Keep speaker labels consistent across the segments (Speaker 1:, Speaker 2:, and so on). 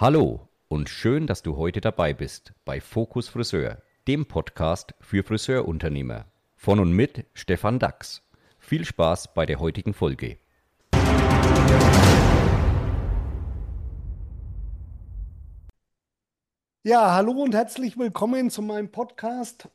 Speaker 1: Hallo und schön, dass du heute dabei bist bei Fokus Friseur, dem Podcast für Friseurunternehmer. Von und mit Stefan Dachs. Viel Spaß bei der heutigen Folge.
Speaker 2: Ja, hallo und herzlich willkommen zu meinem Podcast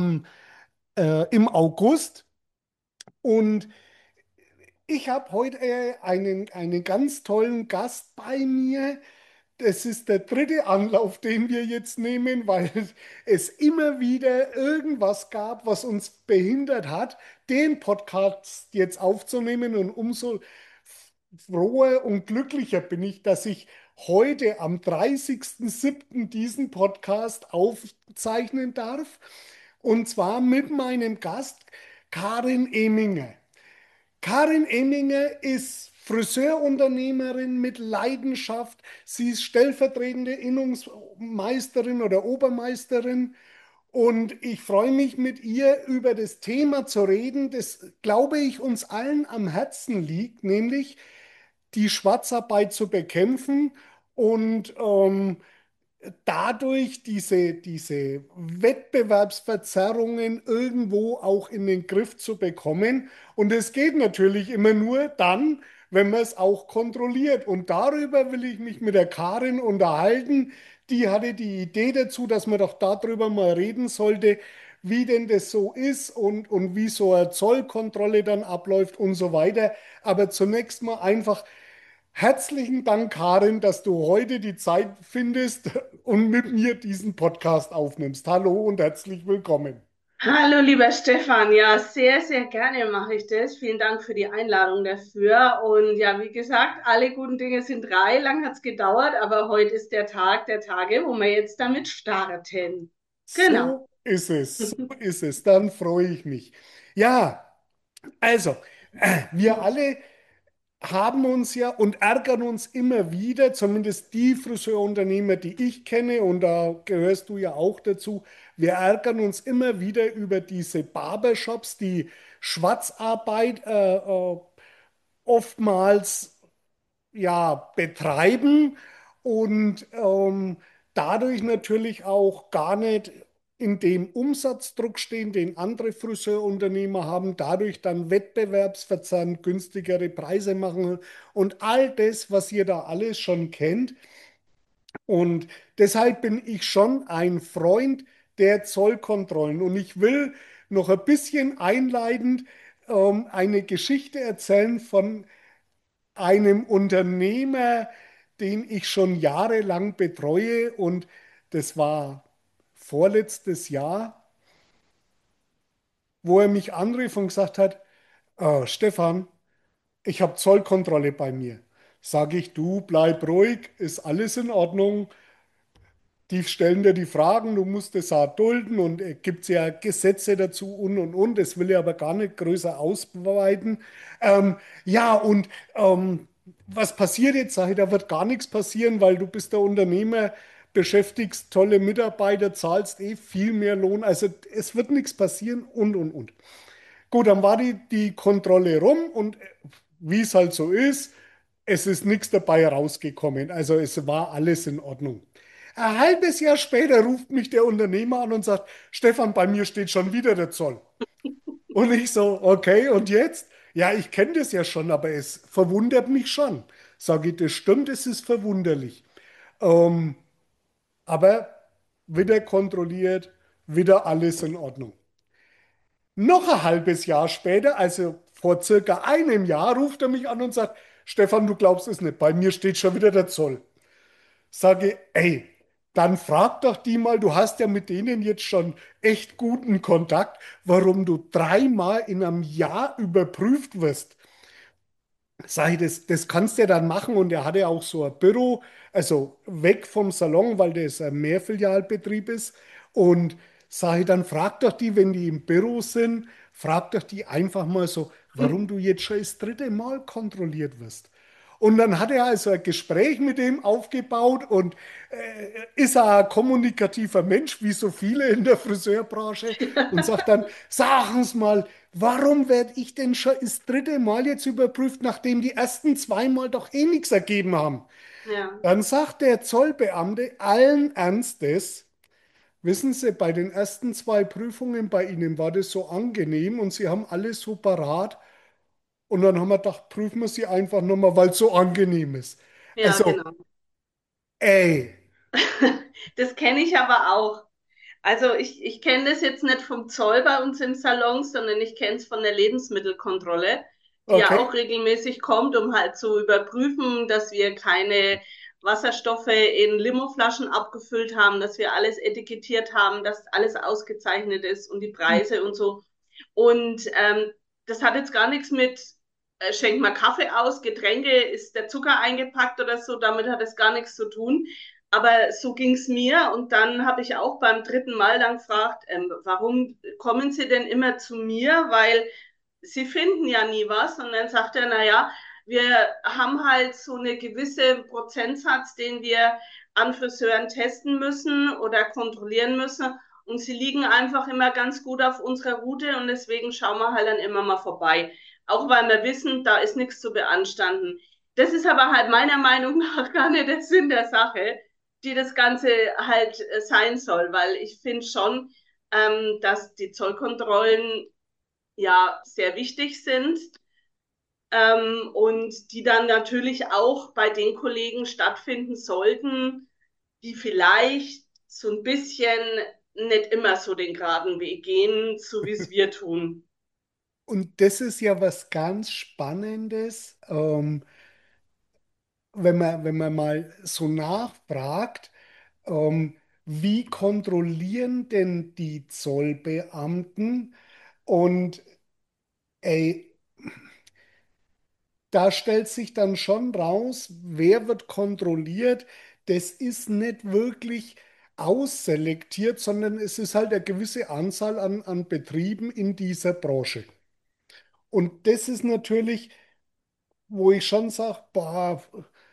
Speaker 2: im August. Und ich habe heute einen ganz tollen Gast bei mir. Das ist der dritte Anlauf, den wir jetzt nehmen, weil es immer wieder irgendwas gab, was uns behindert hat, den Podcast jetzt aufzunehmen. Und umso froher und glücklicher bin ich, dass ich heute am 30.07. diesen Podcast aufzeichnen darf. Und zwar mit meinem Gast Karin Eminger. Karin Eminger ist Friseurunternehmerin mit Leidenschaft. Sie ist stellvertretende Innungsmeisterin oder Obermeisterin. Und ich freue mich mit ihr über das Thema zu reden, das, glaube ich, uns allen am Herzen liegt, nämlich die Schwarzarbeit zu bekämpfen und dadurch diese Wettbewerbsverzerrungen irgendwo auch in den Griff zu bekommen. Und es geht natürlich immer nur dann, wenn man es auch kontrolliert. Und darüber will ich mich mit der Karin unterhalten. Die hatte die Idee dazu, dass man doch darüber mal reden sollte, wie denn das so ist und wie so eine Zollkontrolle dann abläuft und so weiter. Aber zunächst mal einfach herzlichen Dank, Karin, dass du heute die Zeit findest und mit mir diesen Podcast aufnimmst. Hallo und herzlich willkommen.
Speaker 3: Hallo, lieber Stefan. Ja, sehr, sehr gerne mache ich das. Vielen Dank für die Einladung dafür. Und ja, wie gesagt, alle guten Dinge sind drei. Lang hat es gedauert, aber heute ist der Tag der Tage, wo wir jetzt damit starten. Genau.
Speaker 2: So ist es, so ist es. Dann freue ich mich. Ja, also, wir alle haben uns ja und ärgern uns immer wieder, zumindest die Friseurunternehmer, die ich kenne, und da gehörst du ja auch dazu, wir ärgern uns immer wieder über diese Barbershops, die Schwarzarbeit oftmals ja, betreiben und dadurch natürlich auch gar nicht in dem Umsatzdruck stehen, den andere Friseurunternehmer haben, dadurch dann wettbewerbsverzerrend günstigere Preise machen und all das, was ihr da alles schon kennt. Und deshalb bin ich schon ein Freund der Zollkontrollen. Und ich will noch ein bisschen einleitend eine Geschichte erzählen von einem Unternehmer, den ich schon jahrelang betreue, und das war vorletztes Jahr, wo er mich anrief und gesagt hat, Stefan, ich habe Zollkontrolle bei mir. Sage ich, du bleib ruhig, ist alles in Ordnung. Die stellen dir die Fragen, du musst es auch dulden und es gibt ja Gesetze dazu und. Das will ich aber gar nicht größer ausweiten. Ja, und was passiert jetzt? Sag ich, da wird gar nichts passieren, weil du bist der Unternehmer, beschäftigst tolle Mitarbeiter, zahlst eh viel mehr Lohn. Also es wird nichts passieren und. Gut, dann war die Kontrolle rum und wie es halt so ist, es ist nichts dabei rausgekommen. Also es war alles in Ordnung. Ein halbes Jahr später ruft mich der Unternehmer an und sagt, Stefan, bei mir steht schon wieder der Zoll. Und ich so, okay, und jetzt? Ja, ich kenne das ja schon, aber es verwundert mich schon. Sage ich, das stimmt, es ist verwunderlich. Ähm, aber wieder kontrolliert, wieder alles in Ordnung. Noch ein halbes Jahr später, also vor circa einem Jahr, ruft er mich an und sagt, Stefan, du glaubst es nicht, bei mir steht schon wieder der Zoll. Sage, ey, dann frag doch die mal, du hast ja mit denen jetzt schon echt guten Kontakt, warum du dreimal in einem Jahr überprüft wirst. Sag ich, das kannst du ja dann machen. Und er hatte auch so ein Büro, also weg vom Salon, weil das ein Mehrfilialbetrieb ist. Und sag ich, dann frag doch die, wenn die im Büro sind, frag doch die einfach mal so, warum du jetzt schon das dritte Mal kontrolliert wirst. Und dann hat er also ein Gespräch mit dem aufgebaut und ist ein kommunikativer Mensch, wie so viele in der Friseurbranche, und sagt dann, sagen Sie mal, warum werde ich denn schon das dritte Mal jetzt überprüft, nachdem die ersten zweimal doch eh nichts ergeben haben?
Speaker 3: Ja,
Speaker 2: Dann sagt der Zollbeamte allen Ernstes, wissen Sie, bei den ersten zwei Prüfungen bei Ihnen war das so angenehm und Sie haben alles so parat. Und dann haben wir gedacht, prüfen wir sie einfach nochmal, weil es so angenehm ist.
Speaker 3: ja,
Speaker 2: Also,
Speaker 3: genau.
Speaker 2: ey,
Speaker 3: Das kenne ich aber auch. Also ich kenne das jetzt nicht vom Zoll bei uns im Salon, sondern ich kenne es von der Lebensmittelkontrolle, die ja
Speaker 2: okay.
Speaker 3: auch regelmäßig kommt, um halt zu überprüfen, dass wir keine Wasserstoffe in Limoflaschen abgefüllt haben, dass wir alles etikettiert haben, dass alles ausgezeichnet ist und die Preise und so. Und das hat jetzt gar nichts mit, schenk mal Kaffee aus, Getränke, ist der Zucker eingepackt oder so, damit hat es gar nichts zu tun. Aber so ging's mir und dann habe ich auch beim dritten Mal dann gefragt, warum kommen Sie denn immer zu mir? Weil Sie finden ja nie was. Und dann sagt er, na ja, wir haben halt so eine gewisse Prozentsatz, den wir an Friseuren testen müssen oder kontrollieren müssen. Und sie liegen einfach immer ganz gut auf unserer Route und deswegen schauen wir halt dann immer mal vorbei. Auch weil wir wissen, da ist nichts zu beanstanden. Das ist aber halt meiner Meinung nach gar nicht der Sinn der Sache, die das Ganze halt sein soll, weil ich finde schon, dass die Zollkontrollen ja sehr wichtig sind und die dann natürlich auch bei den Kollegen stattfinden sollten, die vielleicht so ein bisschen nicht immer so den geraden Weg gehen, so wie es wir tun.
Speaker 2: Und das ist ja was ganz Spannendes, wenn man mal so nachfragt, ähm, wie kontrollieren denn die Zollbeamten? Und ey, da stellt sich dann schon raus, wer wird kontrolliert. Das ist nicht wirklich ausselektiert, sondern es ist halt eine gewisse Anzahl an Betrieben in dieser Branche. Und das ist natürlich, wo ich schon sage, boah,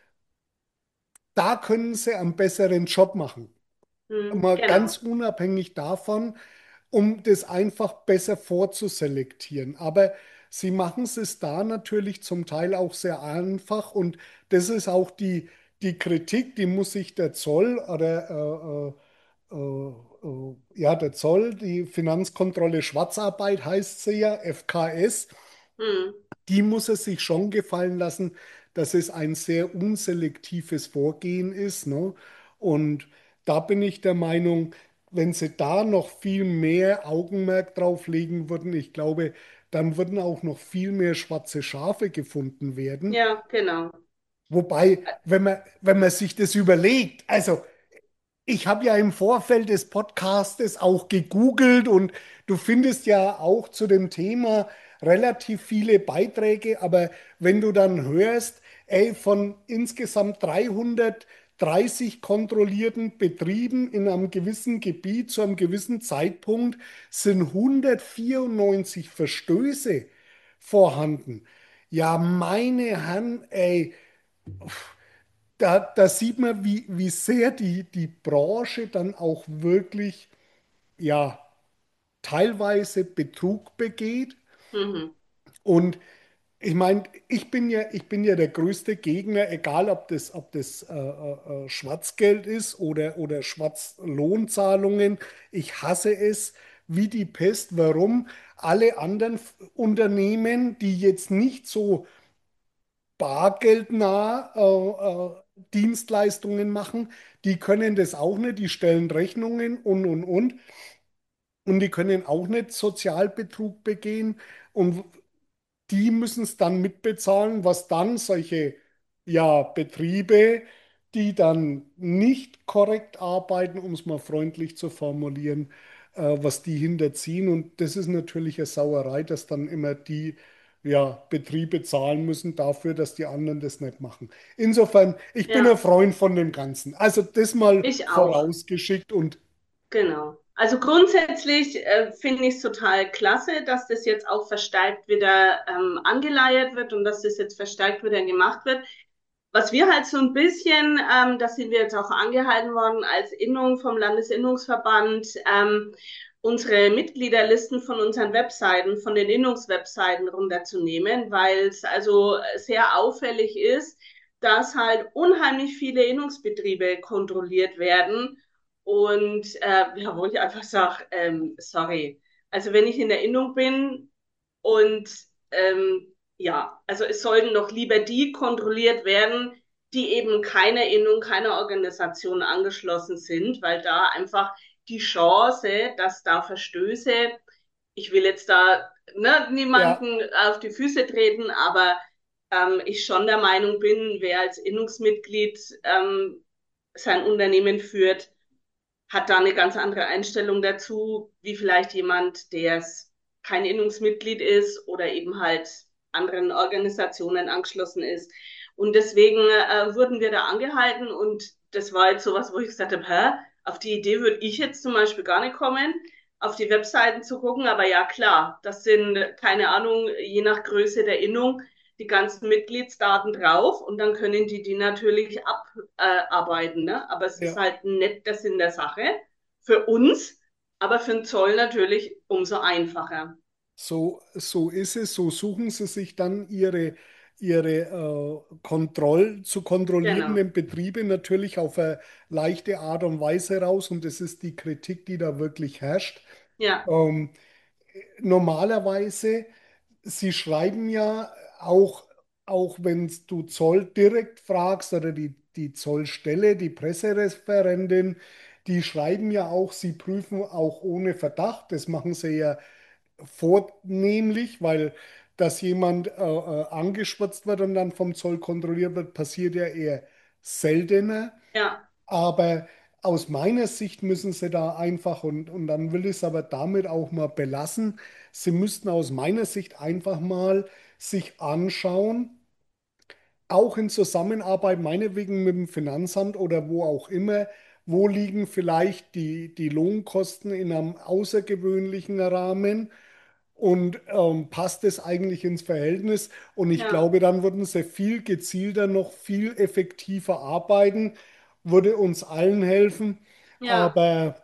Speaker 2: da können sie einen besseren Job machen. Mal
Speaker 3: Genau.
Speaker 2: ganz unabhängig davon, um das einfach besser vorzuselektieren. Aber sie machen es da natürlich zum Teil auch sehr einfach und das ist auch die Kritik, die muss sich der Zoll oder ja, der Zoll, die Finanzkontrolle Schwarzarbeit heißt sie ja, FKS,
Speaker 3: Hm.
Speaker 2: die muss es sich schon gefallen lassen, dass es ein sehr unselektives Vorgehen ist, ne? Und da bin ich der Meinung, wenn sie da noch viel mehr Augenmerk drauf legen würden, ich glaube, dann würden auch noch viel mehr schwarze Schafe gefunden werden.
Speaker 3: Ja, genau.
Speaker 2: Wobei, wenn man sich das überlegt, also ich habe ja im Vorfeld des Podcastes auch gegoogelt und du findest ja auch zu dem Thema relativ viele Beiträge, aber wenn du dann hörst, ey, von insgesamt 330 kontrollierten Betrieben in einem gewissen Gebiet zu einem gewissen Zeitpunkt sind 194 Verstöße vorhanden. Ja, meine Herren, ey, da sieht man, wie sehr die Branche dann auch wirklich, ja, teilweise Betrug begeht.
Speaker 3: Mhm.
Speaker 2: Und ich meine, ich bin ja der größte Gegner, egal ob das Schwarzgeld ist oder Schwarzlohnzahlungen. Ich hasse es wie die Pest. Warum? Alle anderen Unternehmen, die jetzt nicht so bargeldnah Dienstleistungen machen. Die können das auch nicht, die stellen Rechnungen und. Und die können auch nicht Sozialbetrug begehen. Und die müssen es dann mitbezahlen, was dann solche ja, Betriebe, die dann nicht korrekt arbeiten, um es mal freundlich zu formulieren, was die hinterziehen. Und das ist natürlich eine Sauerei, dass dann immer die ja, Betriebe zahlen müssen dafür, dass die anderen das nicht machen. Insofern, ich bin ein
Speaker 3: Ja,
Speaker 2: Freund von dem Ganzen. Also das mal
Speaker 3: ich auch.
Speaker 2: vorausgeschickt und
Speaker 3: Genau. Also grundsätzlich finde ich es total klasse, dass das jetzt auch verstärkt wieder angeleiert wird und dass das jetzt verstärkt wieder gemacht wird. Was wir halt so ein bisschen, das sind wir jetzt auch angehalten worden als Innung vom Landesinnungsverband, unsere Mitgliederlisten von unseren Webseiten, von den Innungswebseiten runterzunehmen, weil es also sehr auffällig ist, dass halt unheimlich viele Innungsbetriebe kontrolliert werden. Und ja, wo ich einfach sage, sorry, also wenn ich in der Innung bin und ja, also es sollten doch lieber die kontrolliert werden, die eben keiner Innung, keiner Organisation angeschlossen sind, weil da einfach die Chance, dass da Verstöße, ich will jetzt da ne,
Speaker 2: Ja,
Speaker 3: niemanden auf die Füße treten, aber ich schon der Meinung bin, wer als Innungsmitglied sein Unternehmen führt, hat da eine ganz andere Einstellung dazu, wie vielleicht jemand, der es kein Innungsmitglied ist oder eben halt anderen Organisationen angeschlossen ist. Und deswegen wurden wir da angehalten und das war jetzt sowas, wo ich gesagt habe, hä, auf die Idee würde ich jetzt zum Beispiel gar nicht kommen, auf die Webseiten zu gucken. Aber ja, klar, das sind, keine Ahnung, je nach Größe der Innung, die ganzen Mitgliedsdaten drauf und dann können die natürlich abarbeiten. Ne? Aber es ist
Speaker 2: ja.
Speaker 3: halt nicht der Sinn der Sache für uns, aber für den Zoll natürlich umso einfacher.
Speaker 2: So ist es. So suchen sie sich dann ihre zu
Speaker 3: Genau.
Speaker 2: kontrollierenden Betriebe natürlich auf eine leichte Art und Weise raus. Und das ist die Kritik, die da wirklich herrscht.
Speaker 3: Ja,
Speaker 2: Ähm, Normalerweise, sie schreiben ja auch wenn du Zoll direkt fragst oder die Zollstelle, die Pressereferentin, die schreiben ja auch, sie prüfen auch ohne Verdacht. Das machen sie ja vornehmlich, weil dass jemand angeschwatzt wird und dann vom Zoll kontrolliert wird, passiert ja eher seltener.
Speaker 3: ja,
Speaker 2: Aber aus meiner Sicht müssen sie da einfach, und dann will ich es aber damit auch mal belassen, sie müssten aus meiner Sicht einfach mal sich anschauen, auch in Zusammenarbeit meinetwegen mit dem Finanzamt oder wo auch immer, wo liegen vielleicht die Lohnkosten in einem außergewöhnlichen Rahmen und passt es eigentlich ins Verhältnis? Und ich
Speaker 3: ja,
Speaker 2: glaube, dann würden sie viel gezielter, noch viel effektiver arbeiten, würde uns allen helfen.
Speaker 3: ja.
Speaker 2: Aber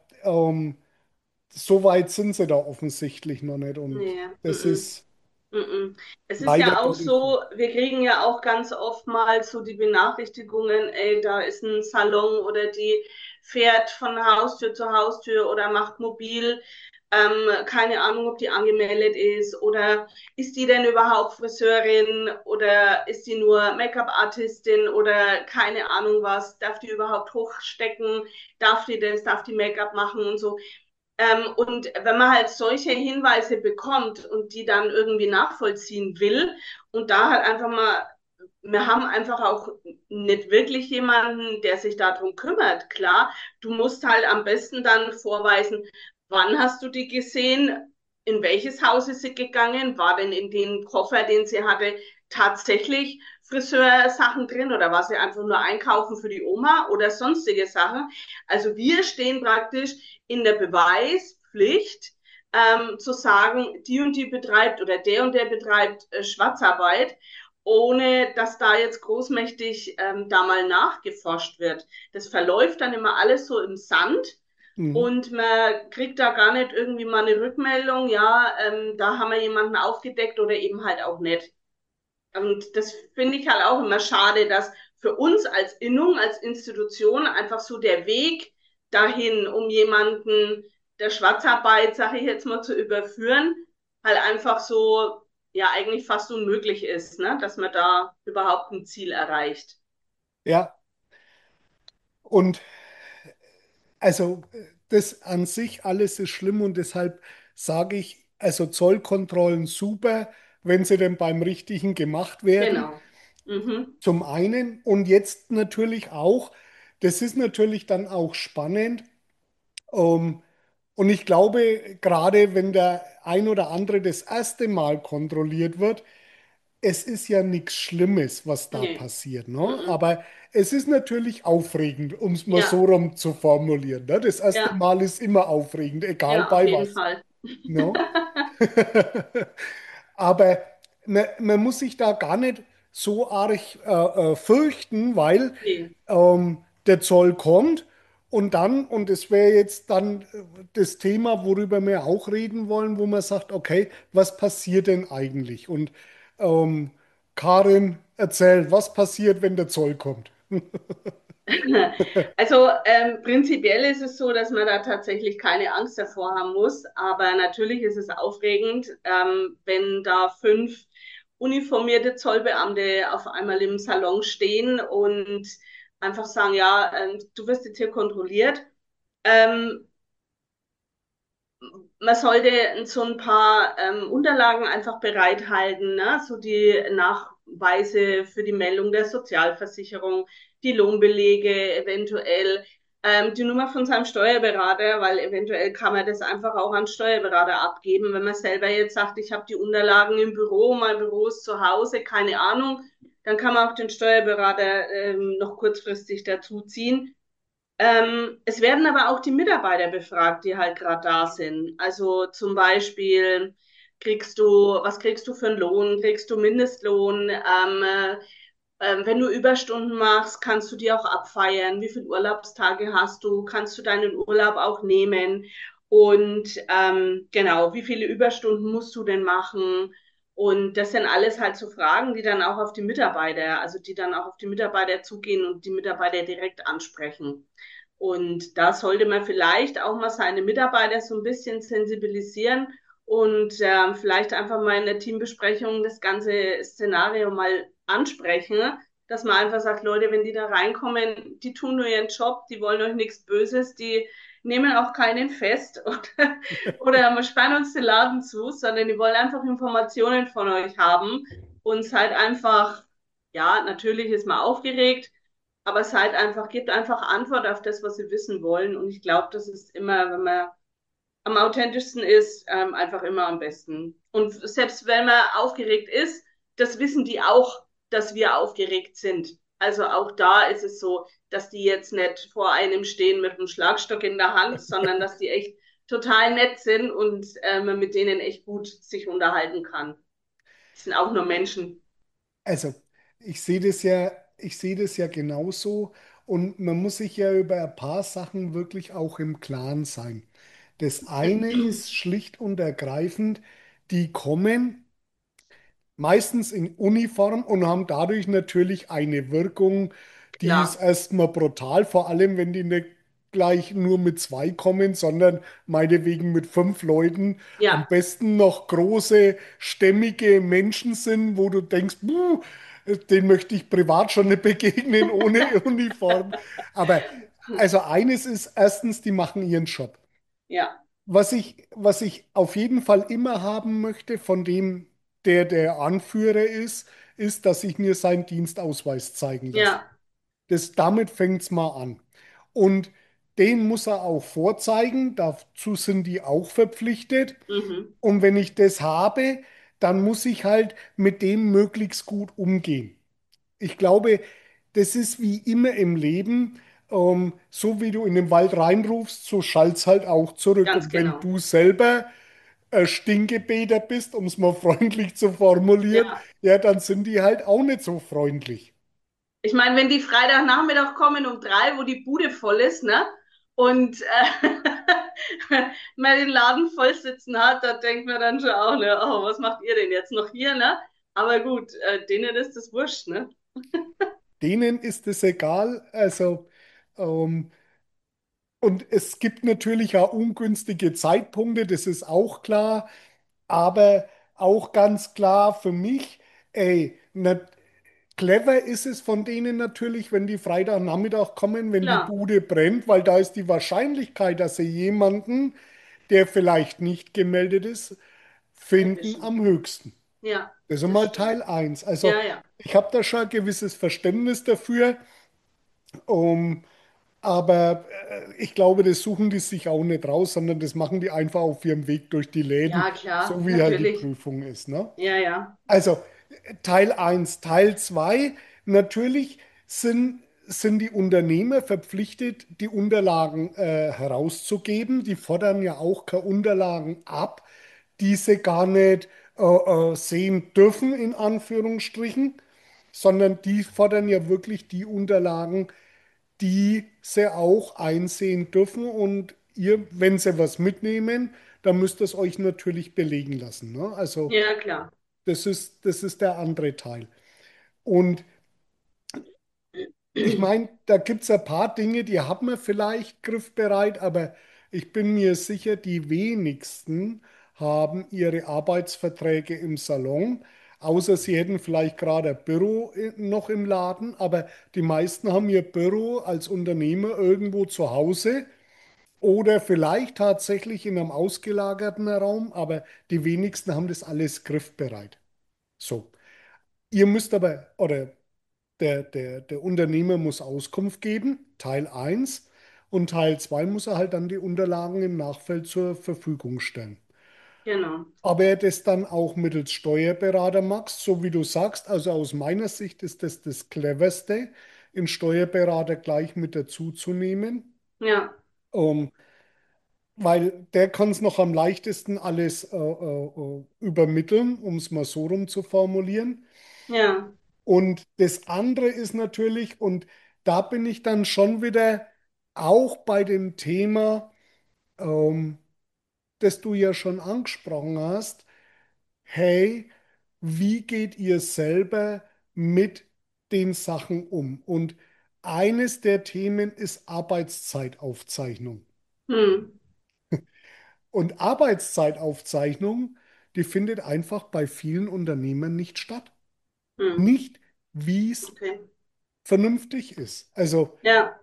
Speaker 2: so weit sind sie da offensichtlich noch nicht. Und
Speaker 3: Nee,
Speaker 2: das
Speaker 3: mm,
Speaker 2: ist
Speaker 3: mm, mm. Es ist
Speaker 2: leider
Speaker 3: ja auch
Speaker 2: Gottes so.
Speaker 3: so, wir kriegen ja auch ganz oftmals so die Benachrichtigungen, ey, da ist ein Salon oder die fährt von Haustür zu Haustür oder macht mobil. Keine Ahnung, ob die angemeldet ist oder ist die denn überhaupt Friseurin oder ist die nur Make-up-Artistin oder keine Ahnung was, darf die überhaupt hochstecken, darf die das, darf die Make-up machen und so. Und wenn man halt solche Hinweise bekommt und die dann irgendwie nachvollziehen will und da halt einfach mal, wir haben einfach auch nicht wirklich jemanden, der sich darum kümmert. Klar, du musst halt am besten dann vorweisen, wann hast du die gesehen, in welches Haus ist sie gegangen, war denn in den Koffer, den sie hatte, tatsächlich Friseursachen drin oder war sie einfach nur einkaufen für die Oma oder sonstige Sachen. Also wir stehen praktisch in der Beweispflicht, zu sagen, die und die betreibt oder der und der betreibt Schwarzarbeit, ohne dass da jetzt großmächtig da mal nachgeforscht wird. Das verläuft dann immer alles so im Sand
Speaker 2: Mhm.
Speaker 3: und man kriegt da gar nicht irgendwie mal eine Rückmeldung, ja, da haben wir jemanden aufgedeckt oder eben halt auch nicht. Und das finde ich halt auch immer schade, dass für uns als Innung, als Institution einfach so der Weg dahin, um jemanden der Schwarzarbeit, sage ich jetzt mal, zu überführen, halt einfach so, ja, eigentlich fast unmöglich ist, ne? Dass man da überhaupt ein Ziel erreicht.
Speaker 2: Ja, und also das an sich alles ist schlimm und deshalb sage ich, also Zollkontrollen super, wenn sie denn beim Richtigen gemacht werden.
Speaker 3: Genau. Mhm.
Speaker 2: Zum einen und jetzt natürlich auch, das ist natürlich dann auch spannend. Ähm, und ich glaube, gerade wenn der ein oder andere das erste Mal kontrolliert wird, es ist ja nichts Schlimmes, was da
Speaker 3: Nee.
Speaker 2: passiert, ne?
Speaker 3: Mhm.
Speaker 2: Aber es ist natürlich aufregend, um es mal so
Speaker 3: Ja,
Speaker 2: rum zu formulieren, ne? Das erste
Speaker 3: ja,
Speaker 2: Mal ist immer aufregend, egal
Speaker 3: ja, auf
Speaker 2: bei
Speaker 3: jeden
Speaker 2: was,
Speaker 3: Fall.
Speaker 2: ne? Aber man muss sich da gar nicht so arg fürchten, weil
Speaker 3: Nee.
Speaker 2: der Zoll kommt und es wäre jetzt dann das Thema, worüber wir auch reden wollen, wo man sagt, okay, was passiert denn eigentlich? Und ähm, Karin erzählt, was passiert, wenn der Zoll kommt?
Speaker 3: Also prinzipiell ist es so, dass man da tatsächlich keine Angst davor haben muss, aber natürlich ist es aufregend, wenn da 5 uniformierte Zollbeamte auf einmal im Salon stehen und einfach sagen, ja, du wirst jetzt hier kontrolliert. Ähm, Man sollte so ein paar Unterlagen einfach bereithalten, ne? So die Nachweise für die Meldung der Sozialversicherung, die Lohnbelege eventuell, die Nummer von seinem Steuerberater, weil eventuell kann man das einfach auch an Steuerberater abgeben, wenn man selber jetzt sagt, ich habe die Unterlagen im Büro, mein Büro ist zu Hause, keine Ahnung, dann kann man auch den Steuerberater noch kurzfristig dazuziehen. Es werden aber auch die Mitarbeiter befragt, die halt gerade da sind. Also zum Beispiel was kriegst du für einen Lohn? Kriegst du Mindestlohn? Wenn du Überstunden machst, kannst du die auch abfeiern. Wie viele Urlaubstage hast du? Kannst du deinen Urlaub auch nehmen? Und genau, wie viele Überstunden musst du denn machen? Und das sind alles halt so Fragen, die dann auch auf die Mitarbeiter, also die dann auch auf die Mitarbeiter zugehen und die Mitarbeiter direkt ansprechen. Und da sollte man vielleicht auch mal seine Mitarbeiter so ein bisschen sensibilisieren und vielleicht einfach mal in der Teambesprechung das ganze Szenario mal ansprechen, dass man einfach sagt, Leute, wenn die da reinkommen, die tun nur ihren Job, die wollen euch nichts Böses, die nehmen auch keinen fest oder wir sperren uns den Laden zu, sondern die wollen einfach Informationen von euch haben und seid einfach, ja, natürlich ist man aufgeregt, aber seid einfach, gebt einfach Antwort auf das, was sie wissen wollen. Und ich glaube, das ist immer, wenn man am authentischsten ist, einfach immer am besten. Und selbst wenn man aufgeregt ist, das wissen die auch, dass wir aufgeregt sind. Also auch da ist es so, dass die jetzt nicht vor einem stehen mit einem Schlagstock in der Hand, sondern dass die echt total nett sind und man mit denen echt gut sich unterhalten kann. Das sind auch nur Menschen.
Speaker 2: Also, ich sehe das ja genauso und man muss sich ja über ein paar Sachen wirklich auch im Klaren sein. Das eine ist schlicht und ergreifend, die kommen meistens in Uniform und haben dadurch natürlich eine Wirkung, die ist
Speaker 3: Klar,
Speaker 2: erstmal brutal, vor allem wenn die nicht gleich nur mit zwei kommen, sondern meinetwegen mit 5 Leuten, am
Speaker 3: ja,
Speaker 2: besten noch große, stämmige Menschen sind, wo du denkst, "Buh, den möchte ich privat schon nicht begegnen ohne Uniform." Aber also eines ist, erstens, die machen ihren Job.
Speaker 3: ja,
Speaker 2: Was ich auf jeden Fall immer haben möchte von dem, der Anführer ist, ist, dass ich mir seinen Dienstausweis zeigen lasse.
Speaker 3: ja,
Speaker 2: Damit fängt es mal an. Und den muss er auch vorzeigen, dazu sind die auch verpflichtet.
Speaker 3: mhm,
Speaker 2: Und wenn ich das habe, dann muss ich halt mit dem möglichst gut umgehen. Ich glaube, das ist wie immer im Leben, so wie du in den Wald reinrufst, so schallt's halt auch zurück.
Speaker 3: ganz
Speaker 2: Und wenn
Speaker 3: genau.
Speaker 2: du selber Stinkepeter bist, um es mal freundlich zu formulieren,
Speaker 3: Ja.
Speaker 2: ja, dann sind die halt auch nicht so freundlich.
Speaker 3: Ich meine, wenn die Freitagnachmittag kommen um 3, wo die Bude voll ist, ne? Und man den Laden voll sitzen hat, da denkt man dann schon auch, ne, oh, was macht ihr denn jetzt noch hier, ne? Aber gut, denen ist das wurscht, ne?
Speaker 2: Denen ist es egal. Also, ähm, und es gibt natürlich auch ungünstige Zeitpunkte, das ist auch klar. Aber auch ganz klar für mich, ey, clever ist es von denen natürlich, wenn die Freitagnachmittag kommen, wenn die
Speaker 3: Klar,
Speaker 2: Bude brennt, weil da ist die Wahrscheinlichkeit, dass sie jemanden, der vielleicht nicht gemeldet ist, finden
Speaker 3: erwischen.
Speaker 2: am höchsten.
Speaker 3: Ja,
Speaker 2: Das ist
Speaker 3: das
Speaker 2: mal
Speaker 3: stimmt.
Speaker 2: Teil eins. Also
Speaker 3: Ja, ja.
Speaker 2: ich habe da schon ein gewisses Verständnis dafür, um, aber ich glaube, das suchen die sich auch nicht raus, sondern das machen die einfach auf ihrem Weg durch die Läden,
Speaker 3: Ja, klar,
Speaker 2: so wie halt die
Speaker 3: natürlich.
Speaker 2: Prüfung ist, ne?
Speaker 3: Ja, ja.
Speaker 2: Also Teil eins, Teil 2. Natürlich sind die Unternehmer verpflichtet, die Unterlagen herauszugeben. Die fordern ja auch keine Unterlagen ab, die sie gar nicht sehen dürfen, in Anführungsstrichen. sondern die fordern ja wirklich die Unterlagen, die sie auch einsehen dürfen. Und ihr, wenn sie was mitnehmen, dann müsst ihr es euch natürlich belegen lassen. Ne? Also
Speaker 3: Ja, klar.
Speaker 2: das ist der andere Teil. Und ich meine, da gibt es ein paar Dinge, die haben wir vielleicht griffbereit, aber ich bin mir sicher, die wenigsten haben ihre Arbeitsverträge im Salon, außer sie hätten vielleicht gerade ein Büro noch im Laden, aber die meisten haben ihr Büro als Unternehmer irgendwo zu Hause oder vielleicht tatsächlich in einem ausgelagerten Raum, aber die wenigsten haben das alles griffbereit. So. Ihr müsst aber, oder der Unternehmer muss Auskunft geben, Teil eins, und Teil 2 muss er halt dann die Unterlagen im Nachfeld zur Verfügung stellen.
Speaker 3: Genau.
Speaker 2: Ob er das dann auch mittels Steuerberater macht, so wie du sagst, also aus meiner Sicht ist das das Cleverste, den Steuerberater gleich mit dazu zu nehmen,
Speaker 3: Ja,
Speaker 2: ähm, weil der kann es noch am leichtesten alles übermitteln, um es mal so rum zu formulieren.
Speaker 3: ja.
Speaker 2: Und das andere ist natürlich, und da bin ich dann schon wieder auch bei dem Thema, ähm, das du ja schon angesprochen hast, hey, wie geht ihr selber mit den Sachen um? Und eines der Themen ist Arbeitszeitaufzeichnung.
Speaker 3: Hm.
Speaker 2: Und Arbeitszeitaufzeichnung, die findet einfach bei vielen Unternehmern nicht statt.
Speaker 3: Hm.
Speaker 2: Nicht, wie es
Speaker 3: Okay.
Speaker 2: vernünftig ist. Also
Speaker 3: Ja,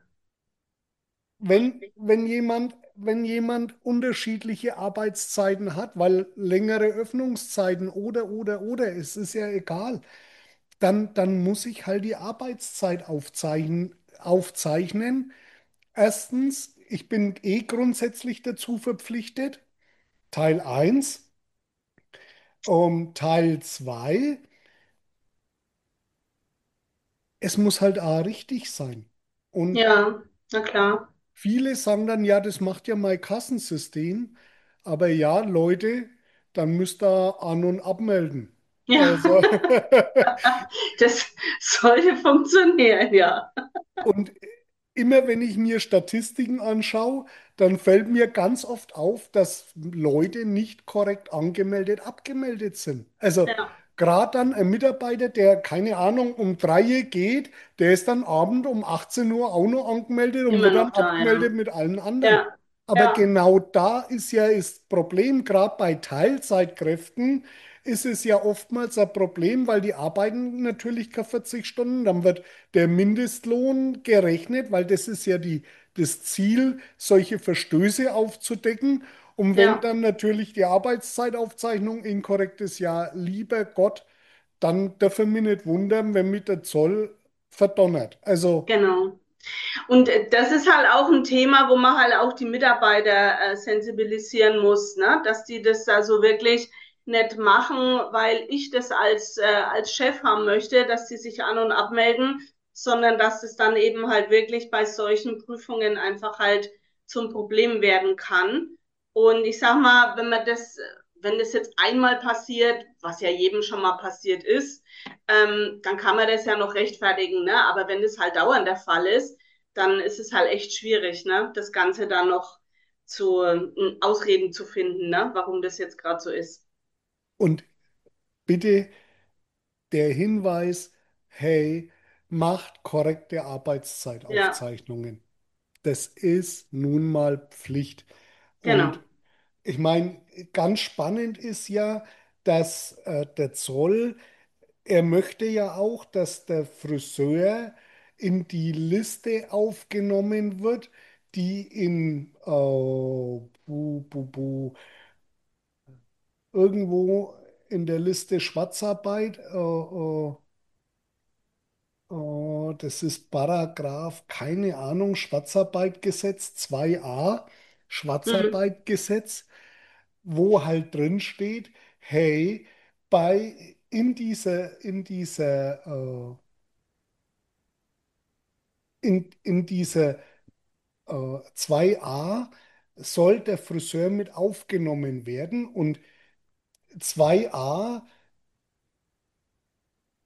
Speaker 2: wenn jemand unterschiedliche Arbeitszeiten hat, weil längere Öffnungszeiten oder, es ist ja egal, dann muss ich halt die Arbeitszeit aufzeichnen. Erstens, ich bin eh grundsätzlich dazu verpflichtet, Teil eins. Teil 2, es muss halt auch richtig sein. Und
Speaker 3: ja, na klar.
Speaker 2: viele sagen dann, ja, das macht ja mein Kassensystem. Aber ja, Leute, dann müsst ihr an- und abmelden.
Speaker 3: Ja,
Speaker 2: Also,
Speaker 3: das sollte funktionieren, ja.
Speaker 2: und immer wenn ich mir Statistiken anschaue, dann fällt mir ganz oft auf, dass Leute nicht korrekt angemeldet, abgemeldet sind. Also
Speaker 3: Ja,
Speaker 2: gerade dann ein Mitarbeiter, der, keine Ahnung, um 3 Uhr geht, der ist dann Abend um 18 Uhr auch noch angemeldet und
Speaker 3: immer
Speaker 2: wird dann
Speaker 3: noch da, ja.
Speaker 2: abgemeldet mit allen anderen.
Speaker 3: Ja,
Speaker 2: Aber
Speaker 3: ja,
Speaker 2: genau da ist ja das Problem, gerade bei Teilzeitkräften ist es ja oftmals ein Problem, weil die arbeiten natürlich keine 40 Stunden, dann wird der Mindestlohn gerechnet, weil das ist ja das Ziel, solche Verstöße aufzudecken. Und wenn
Speaker 3: ja,
Speaker 2: dann natürlich die Arbeitszeitaufzeichnung inkorrekt ist, ja, lieber Gott, dann dürfen wir mich nicht wundern, wenn mit der Zoll verdonnert. Also,
Speaker 3: genau. Und das ist halt auch ein Thema, wo man halt auch die Mitarbeiter sensibilisieren muss, ne? Dass die das also wirklich nicht machen, weil ich das als Chef haben möchte, dass sie sich an- und abmelden, sondern dass es dann eben halt wirklich bei solchen Prüfungen einfach halt zum Problem werden kann. Und ich sag mal, wenn das jetzt einmal passiert, was ja jedem schon mal passiert ist, dann kann man das ja noch rechtfertigen, ne? Aber wenn das halt dauernd der Fall ist, dann ist es halt echt schwierig, ne? Das Ganze dann noch Ausreden zu finden, ne? Warum das jetzt gerade so ist.
Speaker 2: und bitte der Hinweis, hey, macht korrekte
Speaker 3: Ja,
Speaker 2: Arbeitszeitaufzeichnungen. Das ist nun mal Pflicht. Und
Speaker 3: genau.
Speaker 2: ich meine, ganz spannend ist ja, dass der Zoll, er möchte ja auch, dass der Friseur in die Liste aufgenommen wird, die in irgendwo in der Liste Schwarzarbeit, das ist Paragraph, keine Ahnung, Schwarzarbeitgesetz 2a,
Speaker 3: Mhm.
Speaker 2: Schwarzarbeitgesetz, wo halt drin steht, hey, in dieser 2a soll der Friseur mit aufgenommen werden und 2a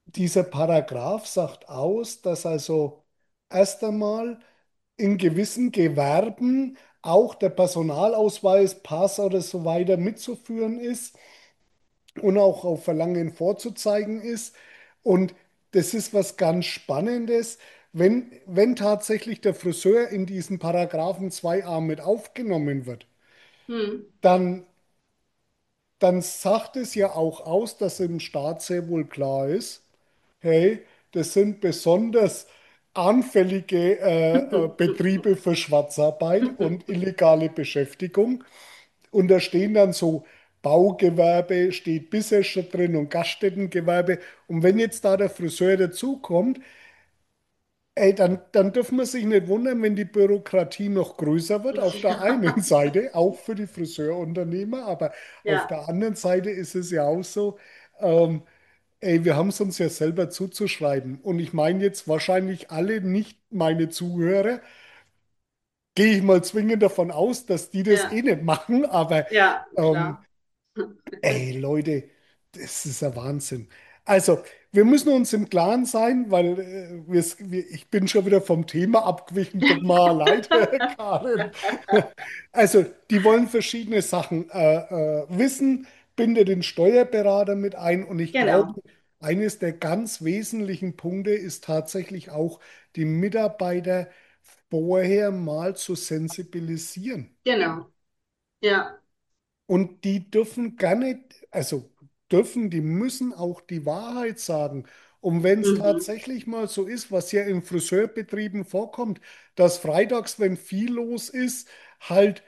Speaker 2: dieser Paragraph sagt aus, dass also erst einmal in gewissen Gewerben auch der Personalausweis, Pass oder so weiter mitzuführen ist und auch auf Verlangen vorzuzeigen ist. Und das ist was ganz Spannendes. Wenn tatsächlich der Friseur in diesen Paragraphen 2a mit aufgenommen wird,
Speaker 3: Hm.
Speaker 2: dann, dann sagt es ja auch aus, dass im Staat sehr wohl klar ist, hey, das sind besonders anfällige Betriebe für Schwarzarbeit und illegale Beschäftigung. Und da stehen dann so Baugewerbe, steht bisher schon drin und Gaststättengewerbe. Und wenn jetzt da der Friseur dazukommt, ey, dann dürfen wir sich nicht wundern, wenn die Bürokratie noch größer wird. Auf der einen
Speaker 3: Ja,
Speaker 2: Seite, auch für die Friseurunternehmer, aber auf
Speaker 3: ja,
Speaker 2: der anderen Seite ist es ja auch so, ähm, ey, wir haben es uns ja selber zuzuschreiben. Und ich meine jetzt wahrscheinlich alle nicht meine Zuhörer. Gehe ich mal zwingend davon aus, dass die das eh
Speaker 3: ja,
Speaker 2: nicht machen. Aber
Speaker 3: ja,
Speaker 2: ähm,
Speaker 3: klar.
Speaker 2: ey, Leute, das ist ein Wahnsinn. Also, wir müssen uns im Klaren sein, weil ich bin schon wieder vom Thema abgewichen. Tut mir leid, Karin. Also, die wollen verschiedene Sachen wissen, binde den Steuerberater mit ein und ich glaube,
Speaker 3: Genau,
Speaker 2: eines der ganz wesentlichen Punkte ist tatsächlich auch, die Mitarbeiter vorher mal zu sensibilisieren.
Speaker 3: genau, ja,
Speaker 2: Und die dürfen gar nicht, also dürfen, die müssen auch die Wahrheit sagen. Und wenn es
Speaker 3: mhm.
Speaker 2: tatsächlich mal so ist, was ja in Friseurbetrieben vorkommt, dass freitags, wenn viel los ist, halt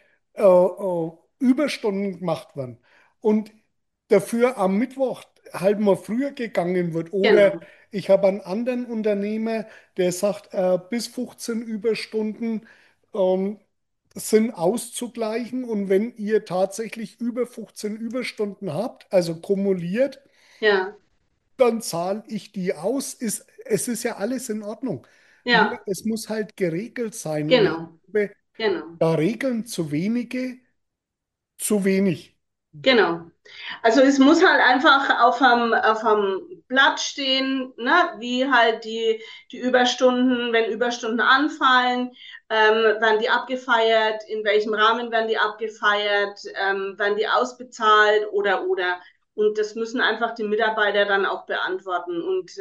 Speaker 2: Überstunden gemacht werden und dafür am Mittwoch halt mal früher gegangen wird. Oder
Speaker 3: Genau,
Speaker 2: ich habe einen anderen Unternehmer, der sagt, bis 15 Überstunden. Ähm, sind auszugleichen. Und wenn ihr tatsächlich über 15 Überstunden habt, also kumuliert,
Speaker 3: ja,
Speaker 2: dann zahle ich die aus. Es ist ja alles in Ordnung. Nur
Speaker 3: ja,
Speaker 2: es muss halt geregelt sein. Und ich
Speaker 3: genau,
Speaker 2: glaube,
Speaker 3: genau.
Speaker 2: da regeln zu wenige zu wenig.
Speaker 3: Genau. Also es muss halt einfach auf einem Blatt stehen, ne, wie halt die Überstunden, wenn Überstunden anfallen, werden die abgefeiert, in welchem Rahmen werden die abgefeiert, werden die ausbezahlt oder. Und das müssen einfach die Mitarbeiter dann auch beantworten. Und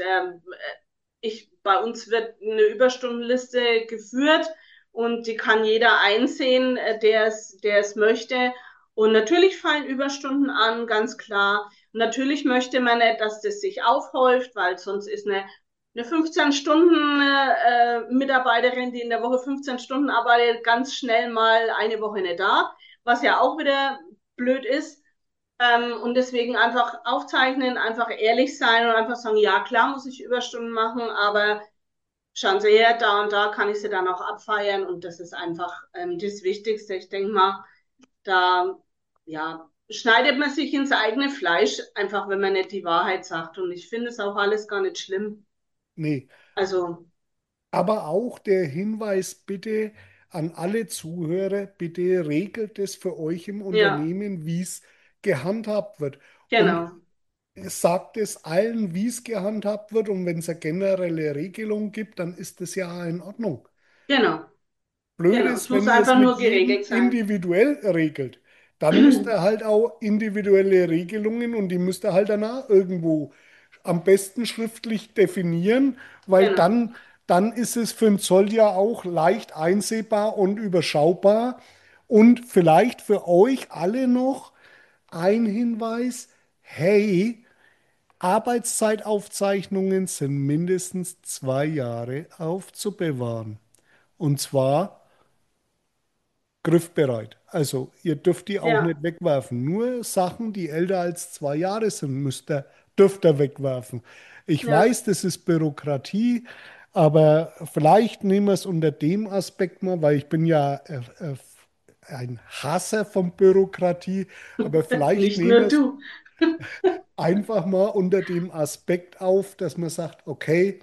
Speaker 3: bei uns wird eine Überstundenliste geführt und die kann jeder einsehen, der es möchte. Und natürlich fallen Überstunden an, ganz klar. Und natürlich möchte man nicht, dass das sich aufhäuft, weil sonst ist eine 15-Stunden-Mitarbeiterin, die in der Woche 15 Stunden arbeitet, ganz schnell mal eine Woche nicht da, was ja auch wieder blöd ist. Und deswegen einfach aufzeichnen, einfach ehrlich sein und einfach sagen, ja, klar muss ich Überstunden machen, aber schauen Sie her, da und da kann ich sie dann auch abfeiern und das ist einfach das Wichtigste. Ich denke mal, da ja, schneidet man sich ins eigene Fleisch, einfach wenn man nicht die Wahrheit sagt. Und ich finde es auch alles gar nicht schlimm.
Speaker 2: Nee.
Speaker 3: Also,
Speaker 2: Aber auch der Hinweis bitte an alle Zuhörer, bitte regelt es für euch im
Speaker 3: ja,
Speaker 2: Unternehmen, wie es gehandhabt wird. Und
Speaker 3: genau,
Speaker 2: sagt es allen, wie es gehandhabt wird. Und wenn es eine generelle Regelung gibt, dann ist das ja in Ordnung.
Speaker 3: genau,
Speaker 2: Blöd
Speaker 3: genau. Es
Speaker 2: ist,
Speaker 3: muss
Speaker 2: wenn ihr es
Speaker 3: einfach
Speaker 2: mit
Speaker 3: nur
Speaker 2: jedem
Speaker 3: geregelt sein.
Speaker 2: individuell regelt. Dann müsst ihr halt auch individuelle Regelungen und die müsst ihr halt danach irgendwo am besten schriftlich definieren, weil
Speaker 3: Genau,
Speaker 2: dann ist es für den Zoll ja auch leicht einsehbar und überschaubar. Und vielleicht für euch alle noch ein Hinweis, hey, Arbeitszeitaufzeichnungen sind mindestens 2 Jahre aufzubewahren. Und zwar griffbereit. Also ihr dürft die auch
Speaker 3: ja,
Speaker 2: nicht wegwerfen. Nur Sachen, die älter als 2 Jahre sind, dürft ihr wegwerfen. Ich
Speaker 3: ja,
Speaker 2: weiß, das ist Bürokratie, aber vielleicht nehmen wir es unter dem Aspekt mal, weil ich bin ja ein Hasser von Bürokratie, aber vielleicht
Speaker 3: nicht
Speaker 2: nehmen
Speaker 3: nur
Speaker 2: wir es
Speaker 3: du.
Speaker 2: einfach mal unter dem Aspekt auf, dass man sagt, okay,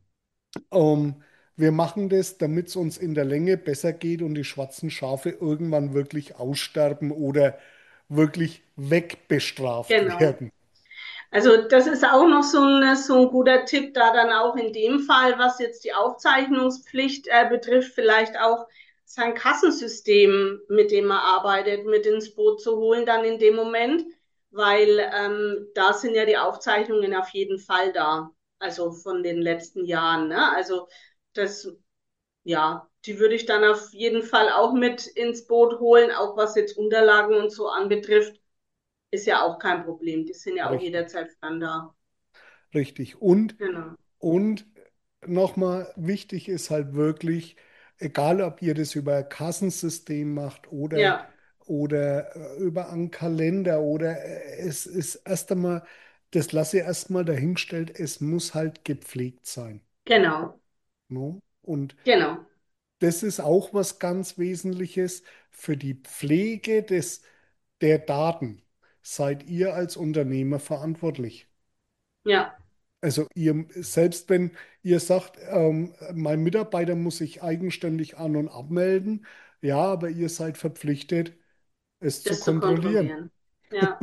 Speaker 2: wir machen das, damit es uns in der Länge besser geht und die schwarzen Schafe irgendwann wirklich aussterben oder wirklich wegbestraft
Speaker 3: Genau.
Speaker 2: werden.
Speaker 3: Also das ist auch noch so ein guter Tipp, da dann auch in dem Fall, was jetzt die Aufzeichnungspflicht betrifft, vielleicht auch sein Kassensystem, mit dem er arbeitet, mit ins Boot zu holen dann in dem Moment, weil da sind ja die Aufzeichnungen auf jeden Fall da, also von den letzten Jahren, ne? Also das, ja, die würde ich dann auf jeden Fall auch mit ins Boot holen, auch was jetzt Unterlagen und so anbetrifft, ist ja auch kein Problem. Die sind ja auch
Speaker 2: Richtig,
Speaker 3: jederzeit dann da.
Speaker 2: richtig. Und nochmal wichtig ist halt wirklich, egal ob ihr das über ein Kassensystem macht
Speaker 3: Ja,
Speaker 2: oder über einen Kalender oder es ist erst einmal, das lasse ich erstmal dahingestellt, es muss halt gepflegt sein.
Speaker 3: genau,
Speaker 2: Ne? Und
Speaker 3: genau.
Speaker 2: das ist auch was ganz Wesentliches für die Pflege der Daten. Seid ihr als Unternehmer verantwortlich?
Speaker 3: Ja,
Speaker 2: Also ihr, selbst wenn ihr sagt, mein Mitarbeiter muss sich eigenständig an- und abmelden, ja, aber ihr seid verpflichtet, es zu
Speaker 3: das zu
Speaker 2: kontrollieren.
Speaker 3: kontrollieren. Ja,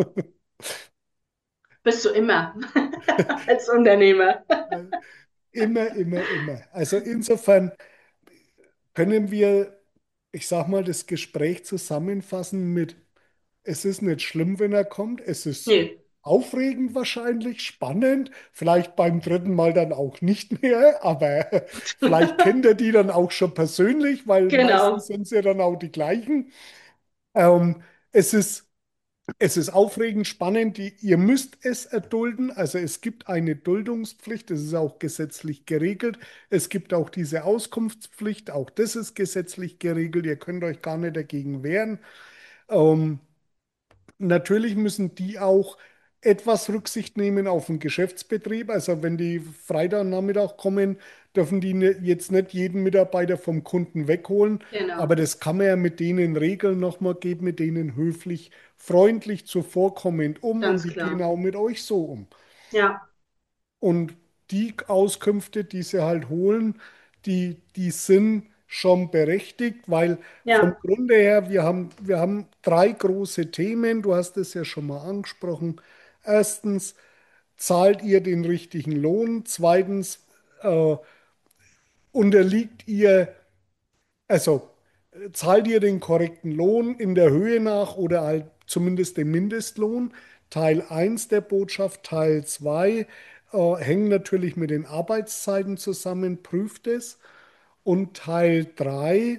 Speaker 3: bist du immer als Unternehmer.
Speaker 2: Immer, immer, immer. Also insofern können wir, ich sag mal, das Gespräch zusammenfassen mit, es ist nicht schlimm, wenn er kommt, es ist
Speaker 3: Nee,
Speaker 2: aufregend wahrscheinlich, spannend, vielleicht beim dritten Mal dann auch nicht mehr, aber vielleicht kennt er die dann auch schon persönlich, weil meistens
Speaker 3: genau,
Speaker 2: sind es ja dann auch die gleichen. Ähm, es ist Es ist aufregend, spannend. Ihr müsst es erdulden. Also es gibt eine Duldungspflicht. Das ist auch gesetzlich geregelt. Es gibt auch diese Auskunftspflicht. Auch das ist gesetzlich geregelt. Ihr könnt euch gar nicht dagegen wehren. Ähm, Natürlich müssen die auch etwas Rücksicht nehmen auf den Geschäftsbetrieb. Also wenn die Freitagnachmittag kommen, dürfen die jetzt nicht jeden Mitarbeiter vom Kunden wegholen. Aber
Speaker 3: genau,
Speaker 2: das kann man ja mit denen regeln, nochmal geht mit denen höflich, freundlich zuvorkommend um und
Speaker 3: ganz
Speaker 2: die gehen
Speaker 3: klar.
Speaker 2: auch mit euch so um.
Speaker 3: Ja,
Speaker 2: Und die Auskünfte, die sie halt holen, die sind schon berechtigt, weil vom
Speaker 3: ja,
Speaker 2: Grunde her, wir haben drei große Themen. Du hast es ja schon mal angesprochen. Erstens, zahlt ihr den richtigen Lohn? Zweitens, äh, unterliegt ihr, also zahlt ihr den korrekten Lohn in der Höhe nach oder halt zumindest den Mindestlohn? Teil eins der Botschaft, Teil 2 hängt natürlich mit den Arbeitszeiten zusammen, prüft es. Und Teil 3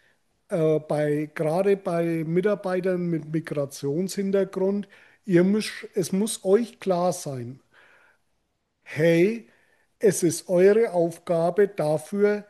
Speaker 2: gerade bei Mitarbeitern mit Migrationshintergrund, es muss euch klar sein, hey, es ist eure Aufgabe dafür,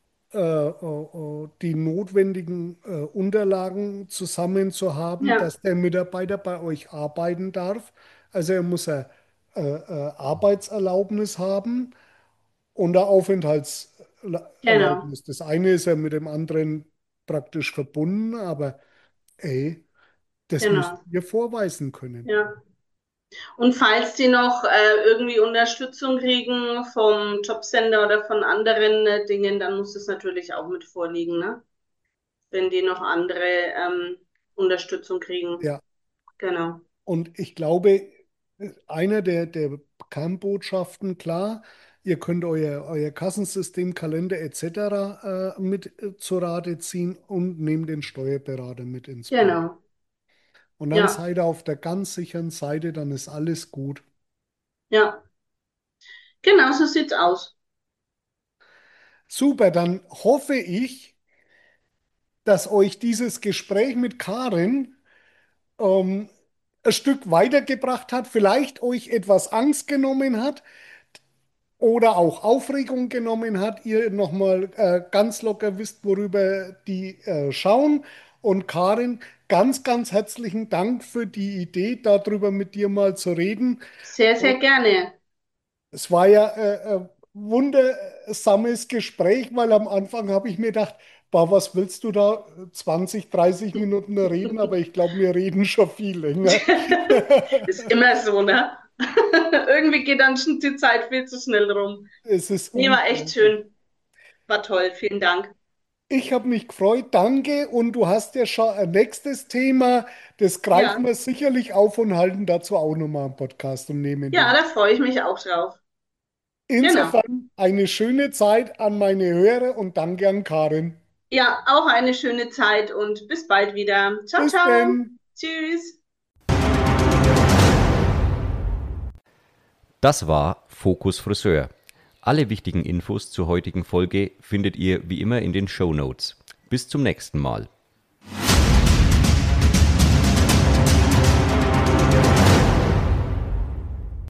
Speaker 2: die notwendigen Unterlagen zusammen zu haben,
Speaker 3: ja,
Speaker 2: dass der Mitarbeiter bei euch arbeiten darf. Also er muss eine Arbeitserlaubnis haben und eine
Speaker 3: genau,
Speaker 2: Aufenthaltserlaubnis. Das eine ist ja mit dem anderen praktisch verbunden, aber ey, das müsst
Speaker 3: genau.
Speaker 2: ihr vorweisen können.
Speaker 3: Ja. Und falls die noch irgendwie Unterstützung kriegen vom Jobcenter oder von anderen Dingen, dann muss es natürlich auch mit vorliegen, ne? Wenn die noch andere Unterstützung kriegen.
Speaker 2: Ja,
Speaker 3: Genau.
Speaker 2: und ich glaube, einer der Kernbotschaften, klar, ihr könnt euer Kassensystem, Kalender etc. Mit zur Rate ziehen und nehmt den Steuerberater mit ins Boot.
Speaker 3: Genau.
Speaker 2: Und dann
Speaker 3: Ja,
Speaker 2: seid ihr auf der ganz sicheren Seite, dann ist alles gut.
Speaker 3: ja. Genau so sieht's aus.
Speaker 2: Super, dann hoffe ich, dass euch dieses Gespräch mit Karin ähm, ein Stück weitergebracht hat, vielleicht euch etwas Angst genommen hat oder auch Aufregung genommen hat, ihr nochmal ganz locker wisst, worüber die schauen. Und Karin, ganz, ganz herzlichen Dank für die Idee, darüber mit dir mal zu reden.
Speaker 3: Sehr, sehr gerne.
Speaker 2: Es war ja ein wundersames Gespräch, weil am Anfang habe ich mir gedacht, boah, was willst du da 20, 30 Minuten reden? Aber ich glaube, wir reden schon viel länger.
Speaker 3: Ist immer so, ne? Irgendwie geht dann schon die Zeit viel zu schnell rum.
Speaker 2: Es ist
Speaker 3: Nee, war echt
Speaker 2: unglaublich.
Speaker 3: schön. War toll. Vielen Dank.
Speaker 2: Ich habe mich gefreut, danke. Und du hast ja schon ein nächstes Thema, das greifen
Speaker 3: Ja,
Speaker 2: wir sicherlich auf und halten dazu auch nochmal einen Podcast und nehmen
Speaker 3: ja,
Speaker 2: den.
Speaker 3: da freue ich mich auch drauf. Genau.
Speaker 2: Insofern eine schöne Zeit an meine Hörer und danke an Karin.
Speaker 3: Ja, auch eine schöne Zeit und bis bald wieder. Ciao,
Speaker 2: Bis
Speaker 3: ciao.
Speaker 2: denn.
Speaker 3: Tschüss.
Speaker 1: Das war Fokus Friseur. Alle wichtigen Infos zur heutigen Folge findet ihr wie immer in den Shownotes. Bis zum nächsten Mal.